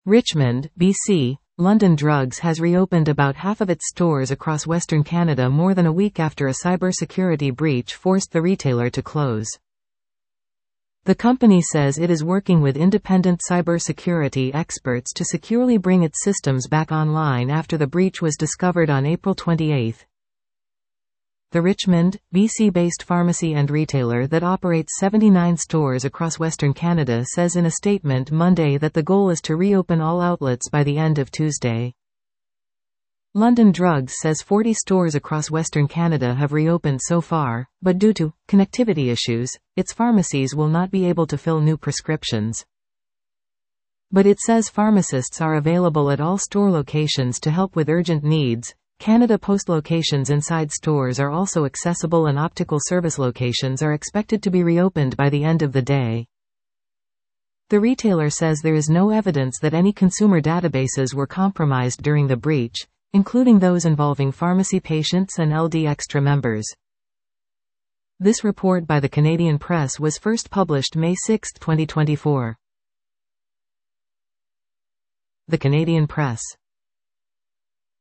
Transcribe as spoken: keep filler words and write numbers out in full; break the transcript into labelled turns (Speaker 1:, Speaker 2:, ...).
Speaker 1: Richmond, B C, London Drugs has reopened about half of its stores across Western Canada more than a week after a cybersecurity breach forced the retailer to close. The company says it is working with independent cybersecurity experts to securely bring its systems back online after the breach was discovered on April twenty-eighth. The Richmond, B C-based pharmacy and retailer that operates seventy-nine stores across Western Canada says in a statement Monday that the goal is to reopen all outlets by the end of Tuesday. London Drugs says forty stores across Western Canada have reopened so far, but due to connectivity issues, its pharmacies will not be able to fill new prescriptions. But it says pharmacists are available at all store locations to help with urgent needs. Canada Post locations inside stores are also accessible and optical service locations are expected to be reopened by the end of the day. The retailer says there is no evidence that any consumer databases were compromised during the breach, including those involving pharmacy patients and L D Extra members. This report by the Canadian Press was first published May sixth, twenty twenty-four. The Canadian Press.